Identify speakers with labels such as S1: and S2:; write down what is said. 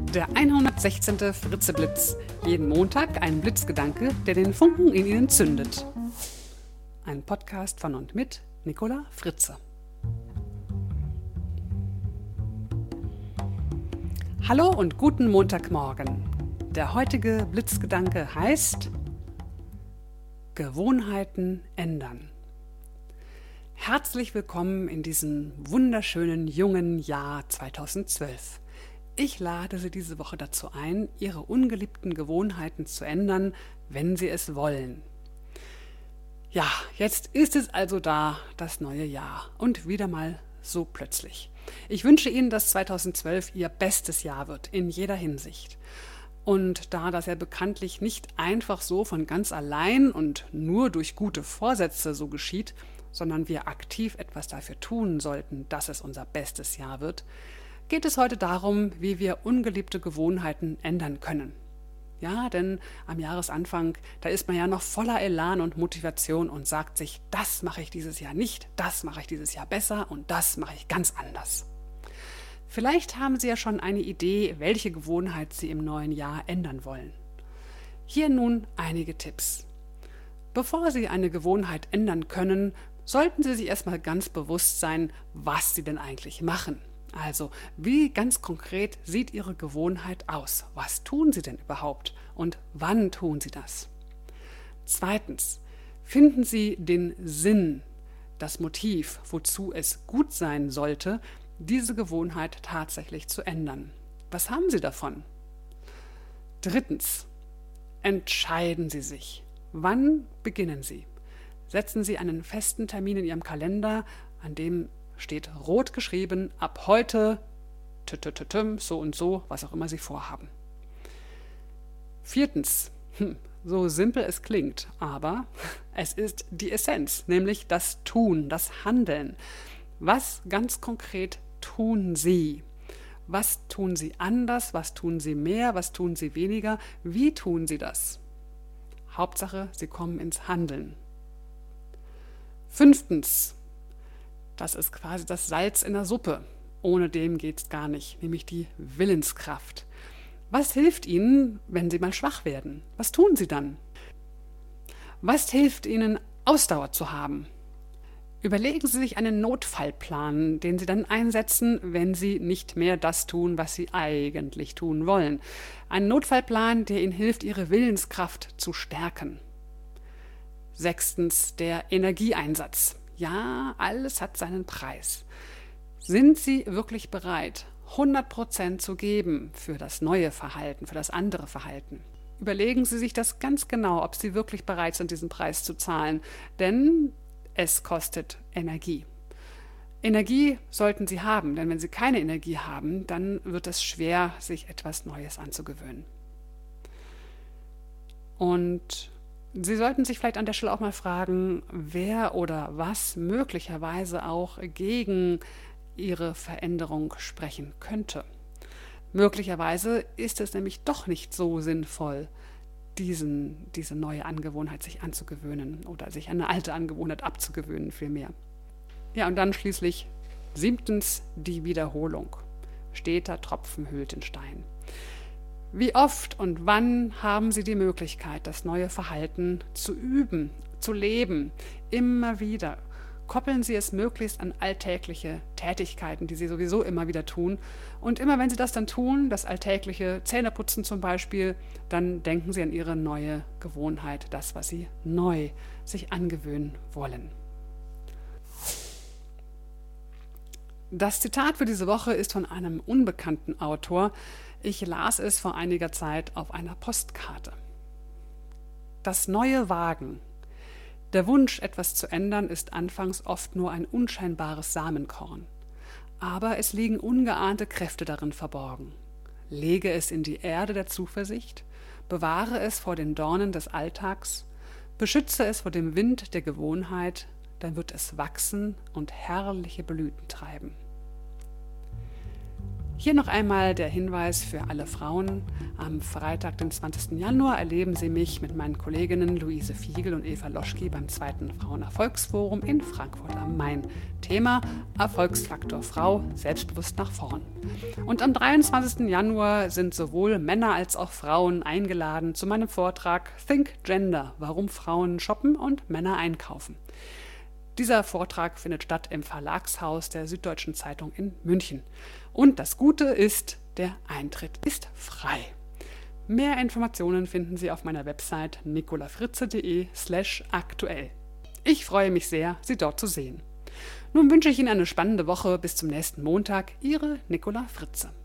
S1: Der 116. Fritzeblitz. Jeden Montag ein Blitzgedanke, der den Funken in Ihnen zündet. Ein Podcast von und mit Nicola Fritze. Hallo und guten Montagmorgen. Der heutige Blitzgedanke heißt Gewohnheiten ändern. Herzlich willkommen in diesem wunderschönen jungen Jahr 2012. Ich lade Sie diese Woche dazu ein, Ihre ungeliebten Gewohnheiten zu ändern, wenn Sie es wollen. Ja, jetzt ist es also da, das neue Jahr. Und wieder mal so plötzlich. Ich wünsche Ihnen, dass 2012 Ihr bestes Jahr wird, in jeder Hinsicht. Und da das ja bekanntlich nicht einfach so von ganz allein und nur durch gute Vorsätze so geschieht, sondern wir aktiv etwas dafür tun sollten, dass es unser bestes Jahr wird, geht es heute darum, wie wir ungeliebte Gewohnheiten ändern können. Ja, denn am Jahresanfang, da ist man ja noch voller Elan und Motivation und sagt sich, das mache ich dieses Jahr nicht, das mache ich dieses Jahr besser und das mache ich ganz anders. Vielleicht haben Sie ja schon eine Idee, welche Gewohnheit Sie im neuen Jahr ändern wollen. Hier nun einige Tipps. Bevor Sie eine Gewohnheit ändern können, sollten Sie sich erstmal ganz bewusst sein, was Sie denn eigentlich machen. Also, wie ganz konkret sieht Ihre Gewohnheit aus? Was tun Sie denn überhaupt? Und wann tun Sie das? Zweitens, finden Sie den Sinn, das Motiv, wozu es gut sein sollte, diese Gewohnheit tatsächlich zu ändern. Was haben Sie davon? Drittens, entscheiden Sie sich. Wann beginnen Sie? Setzen Sie einen festen Termin in Ihrem Kalender, an dem steht rot geschrieben, ab heute, so und so, was auch immer Sie vorhaben. Viertens, so simpel es klingt, aber es ist die Essenz, nämlich das Tun, das Handeln. Was ganz konkret tun Sie? Was tun Sie anders? Was tun Sie mehr? Was tun Sie weniger? Wie tun Sie das? Hauptsache, Sie kommen ins Handeln. Fünftens, das ist quasi das Salz in der Suppe. Ohne dem geht's gar nicht, nämlich die Willenskraft. Was hilft Ihnen, wenn Sie mal schwach werden? Was tun Sie dann? Was hilft Ihnen, Ausdauer zu haben? Überlegen Sie sich einen Notfallplan, den Sie dann einsetzen, wenn Sie nicht mehr das tun, was Sie eigentlich tun wollen. Ein Notfallplan, der Ihnen hilft, Ihre Willenskraft zu stärken. Sechstens, der Energieeinsatz. Ja, alles hat seinen Preis. Sind Sie wirklich bereit, 100% zu geben für das neue Verhalten, für das andere Verhalten? Überlegen Sie sich das ganz genau, ob Sie wirklich bereit sind, diesen Preis zu zahlen, denn es kostet Energie. Energie sollten Sie haben, denn wenn Sie keine Energie haben, dann wird es schwer, sich etwas Neues anzugewöhnen. Und Sie sollten sich vielleicht an der Stelle auch mal fragen, wer oder was möglicherweise auch gegen Ihre Veränderung sprechen könnte. Möglicherweise ist es nämlich doch nicht so sinnvoll, diese neue Angewohnheit sich anzugewöhnen oder sich eine alte Angewohnheit abzugewöhnen vielmehr. Ja, und dann schließlich 7. die Wiederholung. Steter Tropfen höhlt den Stein. Wie oft und wann haben Sie die Möglichkeit, das neue Verhalten zu üben, zu leben, immer wieder? Koppeln Sie es möglichst an alltägliche Tätigkeiten, die Sie sowieso immer wieder tun. Und immer wenn Sie das dann tun, das alltägliche Zähneputzen zum Beispiel, dann denken Sie an Ihre neue Gewohnheit, das, was Sie neu sich angewöhnen wollen. Das Zitat für diese Woche ist von einem unbekannten Autor. Ich las es vor einiger Zeit auf einer Postkarte. Das neue Wagen. Der Wunsch, etwas zu ändern, ist anfangs oft nur ein unscheinbares Samenkorn. Aber es liegen ungeahnte Kräfte darin verborgen. Lege es in die Erde der Zuversicht, bewahre es vor den Dornen des Alltags, beschütze es vor dem Wind der Gewohnheit, dann wird es wachsen und herrliche Blüten treiben. Hier noch einmal der Hinweis für alle Frauen. Am Freitag, den 20. Januar, erleben Sie mich mit meinen Kolleginnen Luise Fiegel und Eva Loschki beim 2. Frauenerfolgsforum in Frankfurt am Main. Thema: Erfolgsfaktor Frau, selbstbewusst nach vorn. Und am 23. Januar sind sowohl Männer als auch Frauen eingeladen zu meinem Vortrag Think Gender, warum Frauen shoppen und Männer einkaufen. Dieser Vortrag findet statt im Verlagshaus der Süddeutschen Zeitung in München. Und das Gute ist, der Eintritt ist frei. Mehr Informationen finden Sie auf meiner Website nicolafritze.de/aktuell. Ich freue mich sehr, Sie dort zu sehen. Nun wünsche ich Ihnen eine spannende Woche. Bis zum nächsten Montag. Ihre Nicola Fritze.